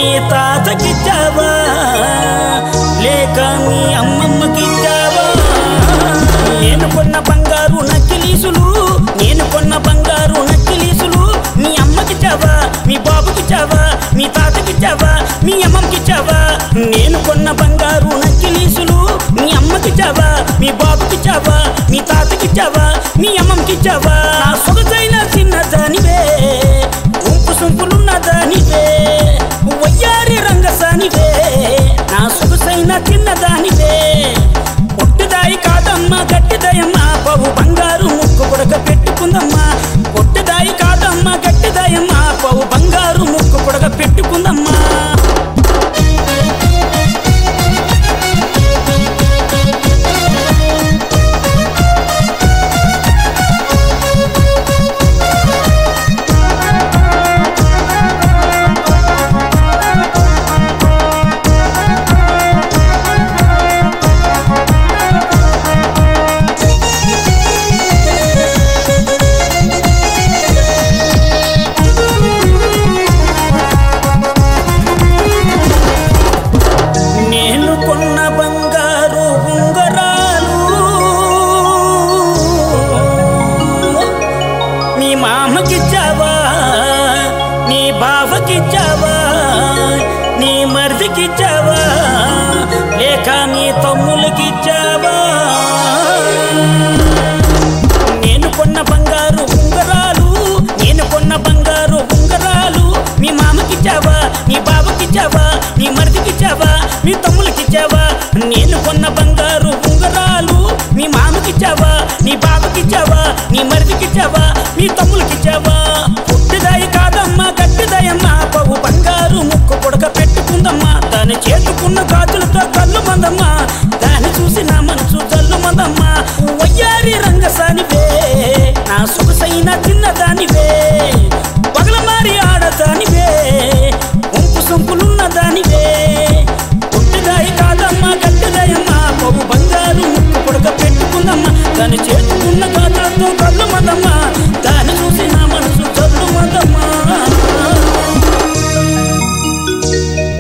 మీ తాతకిచ్చావా లేక మీ అమ్మమ్మకిచ్చావా? నేను కొన్న బంగారు నక్కిలీసులు, నేను కొన్న బంగారు నక్కిలీసులు మీ అమ్మకిచ్చావా, మీ బాబుకిచ్చావా, మీ తాతకిచ్చావా, మీ అమ్మకిచ్చావా? నేను కొన్న బంగారు నక్కిలీసులు మీ అమ్మకిచ్చావా, మీ బాబుకిచ్చావా, మీ తాతకిచ్చావా, మీ అమ్మకిచ్చావా? నా సొగసైన చిన్నదానివే, ఉంపు సొంపులున్న దానివే, వయ్యారి రంగసానివే, నా సొగసైన చిన్నదానివే. పొట్టుదాయి కాదమ్మా గట్టిదయమ్మా, బాబు బంగారు ముక్కు పుడక పెట్టుకుందమ్మా. పొట్టుదాయి కాదమ్మా గట్టిదయమ్మా, బాబు బంగారు ముక్కు పుడక పెట్టుకుందమ్మా. నీ బావకిచ్చావా, నీ మరిదికిచ్చావా, లేక మీ తమ్ములకిచ్చావా? నేను కొన్న బంగారు ఉంగరాలు, నేను కొన్న బంగారు ఉంగరాలు మీ మామకిచ్చావా, నీ బావకిచ్చావా, నీ మరిదికిచ్చావా, మీ తమ్ములకిచ్చావా?